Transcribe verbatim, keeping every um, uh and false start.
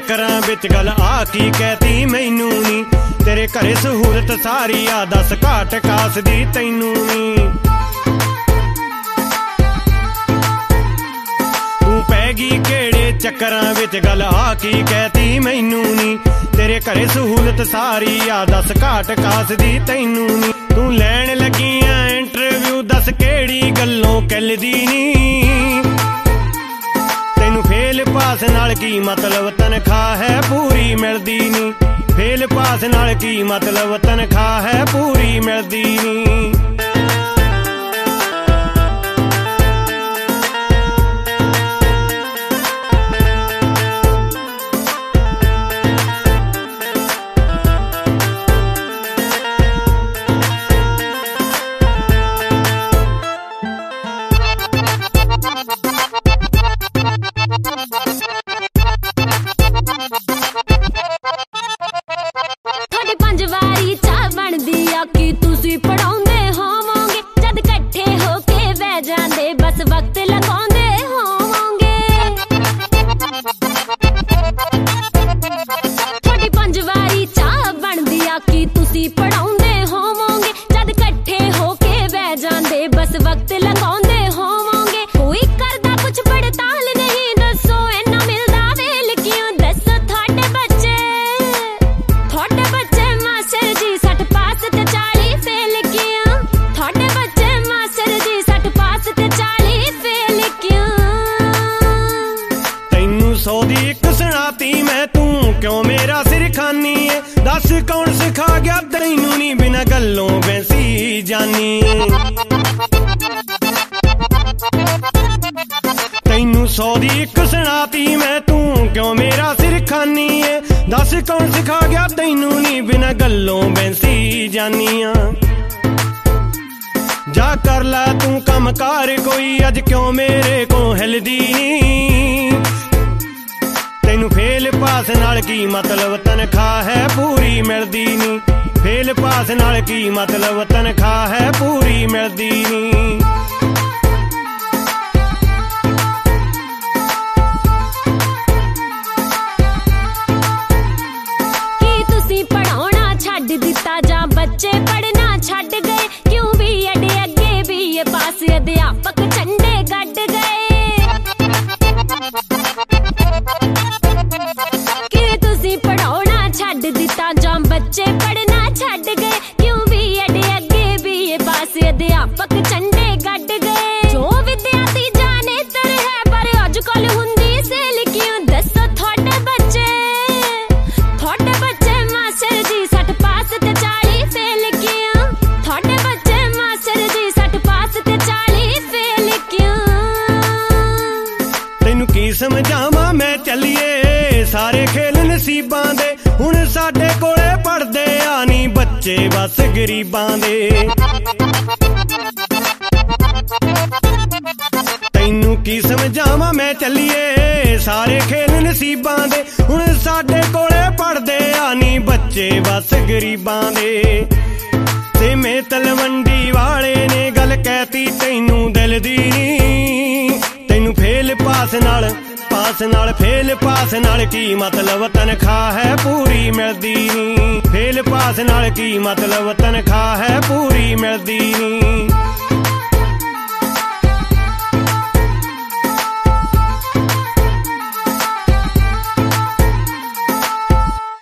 चक्करां विच गल आ की कहती मैनू नी। तेरे घरे सहूलत सारी आ दस घाट कास दी तैनू नी। तू पैगी केड़े चक्करां विच गल आ की कहती मैनू नी। तेरे घरे सहूलत सारी आ दस घाट कास दी तैनू नी। तू लैण लगी आ इंटरव्यू दस केड़ी गल्लों कहलदी नी। तैनू फेल पास नाल की मतलब तनखाह है पूरी मिलदी नी। फेल पास नाल की मतलब तनखाह है पूरी मिलदी नी। क्यों मेरा सिर खानी है दस कौन सिखा गया तैनू नी बिना गल्लों बैंसी जानी। तैनू सौ दी इक सुनाती मैं तू क्यों मेरा सिर खानी है। दस कौन सिखा गया तैनू नी बिना गल्लों बैंसी जानिया। जा कर ला तू कम कार कोई अज क्यों मेरे को हिलदी नी। तैनू फेल पास नाल की मतलब तनखाह है पूरी मिलदी नी। फेल पास नाल की मतलब तनखाह है पूरी मिलदी नी। की तुसी पढ़ाउणा छड्ड दिता जां बच्चे पढ़ना छड्ड गए। क्यों भी अडे अगे भी ये पास अध्यापक झंडे गड्ड गए। बच्चे पढ़ना छड्ड गए क्यों भी अडे अगे भी ये पास अध्यापक झंडे गड्ड गए। जो विद्यार्थी जाने तर है पर अजकल हुंदी सेल क्यों दसो थोड़े बच्चे। थोड़े बच्चे मास्टर जी सठ पास ते चाली फेल क्यों। थोड़े बच्चे मास्टर जी सठ पास ते चाली फेल क्यों। तैनू की समझावां मैं चलिए सारे खेल नसीबां दे। हुण साडे कोले पढ़दे आनी बच्चे बस गरीबां दे। तैनू की समझावां मैं चलिए सारे खेल नसीबां दे। हुण साडे कोले पढ़दे आनी बच्चे बस गरीबां दे। ते मैं तलवंडी वाले ने गल कहती तैनू दिल दी नी। तैनू फेल पास नाल पास नाल फेल पास नाल की मतलब तनखाह है पूरी मिलदी नी। फेल पास नाल की मतलब तनखाह है पूरी मिलदी नी।